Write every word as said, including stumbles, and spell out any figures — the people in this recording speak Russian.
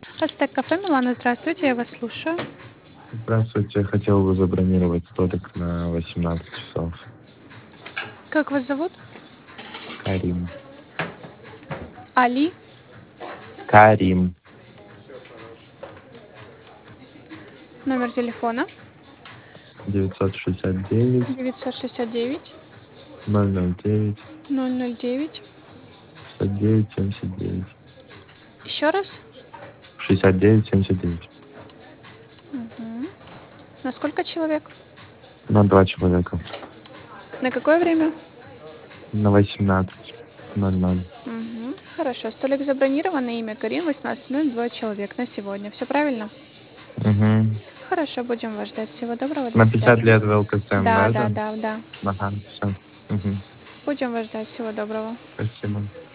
Астек кафе Милана, здравствуйте, я вас слушаю. Здравствуйте, я хотел бы забронировать столик на восемнадцать часов. Как вас зовут? Карим. Али. Карим. Номер телефона девятьсот шестьдесят девять девятьсот шестьдесят девять ноль ноль девять ноль ноль девять. шестьдесят девять семьдесят девять. Еще раз. шестьдесят девять семьдесят девять. Мгм. На сколько человек? На два человека. На какое время? На восемнадцать ноль ноль. Мгм. Хорошо, столик забронирован, на имя Карим, восемнадцать ноль, двое человек на сегодня. Все правильно? Угу. Хорошо, будем вас ждать. Всего доброго, до На пятьдесят свидания. лет в ЛКСМ, Да, да, да, это? да, да. Ага, все. Угу. Будем вас ждать. Всего доброго. Спасибо.